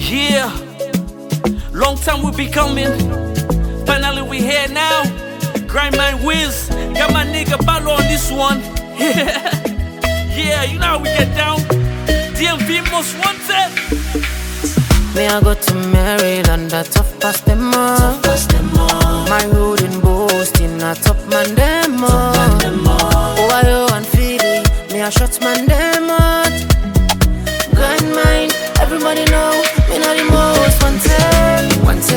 Yeah, long time we be coming. Finally we here now. Grind my whiz. Got my nigga Ballo on this one. Yeah, you know how we get down. DMV most wanted. Me I go to Maryland, a tough pass them up. My road in Boston, a top man them up. Ohio and Philly, me a shot man them out. Grind mine, everybody know me not the most wanted.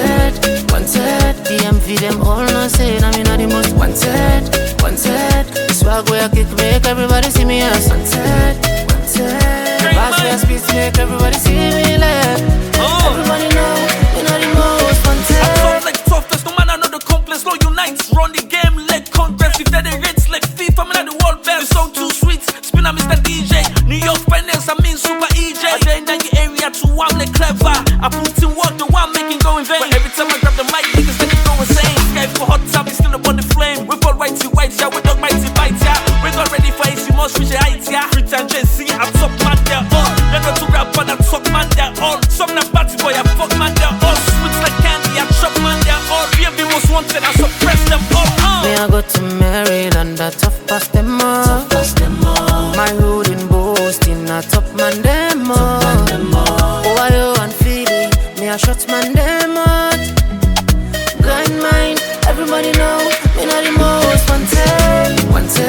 DMV them all know say na me not the most wanted. Swag where I kick make everybody see me as wanted. Pass where I speed make everybody see me left. Everybody know me not the most wanted. I talk like toughest, no man I know the complex. Law unites, run the game like Congress. If they're the rates like FIFA, I'm not the world best. So too sweet, spin on Mr. DJ. New York finance, I mean super EJ. I join that area too, I'm like clever. I put in work, the one making go in vain. But every time I grab the mic, niggas let it go insane. Guy for hot time, he's still up on the flame. We fall whitey, yeah, we dog mighty bite, yeah. We got ready for AC, must reach the height, yeah. Free time, JC, I top man, they're on. They're not to rap, but I talk man, they're on. Some not party boy, I fuck man, they're on. Sweet like candy, I chop man, they're on. BMB most wanted, I suppress them all. Me I go to Maryland, a tough pass them up. My hood in Boston, a top man them up. Ohio and Philly, me a shot man them out. Grind mine, everybody know me not the most wanted.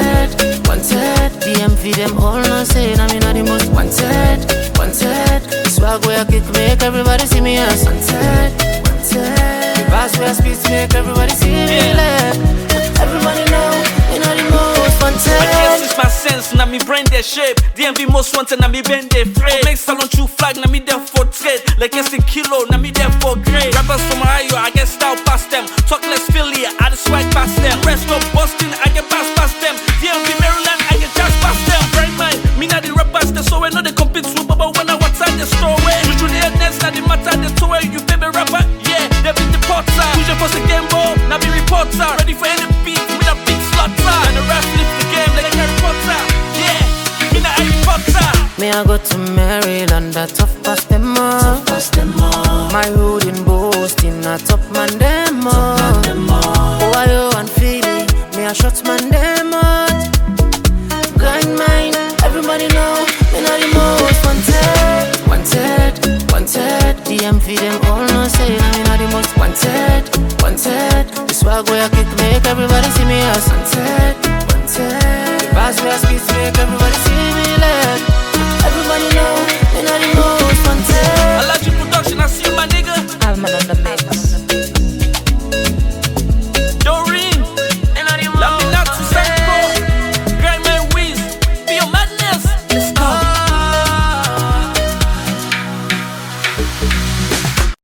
DMV them all know say na me not the most wanted. Swag where I kick make everybody see me as wanted. Pass where I speed make everybody see me left. Everybody know me not the most wanted. I guess it's my sense, na me brain their shape. DMV most wanted, na me bend their frame. Make salon true flag, na me there for trade. Like yes in kilo, na me there for grade. Rappers from Ohio, I get style past them. Talk less Philly, I the swag past them. Rest of Boston, I get past them. DMV Maryland, I get just past them. Brain mine, me na the rappers, they so we know they compete with, but when I watch out, they store away. Juju the headness, na the matter, they tow away. You baby rapper, yeah, they be the potter. Push for the game ball, na be reporter. Ready for any beat, with a big slaughter. And the rest lift the game like Harry Potter. Yeah, me na Harry Potter. Me I go to Maryland, a tough pass them up. My hood in Boston, a top man them up. Ohio and Philly, me a shot man them out. Grind mine, everybody know me not the most wanted. DMV them all know say na me not the most wanted. The swag where I kick make everybody see me as wanted. Pass where I speed make everybody see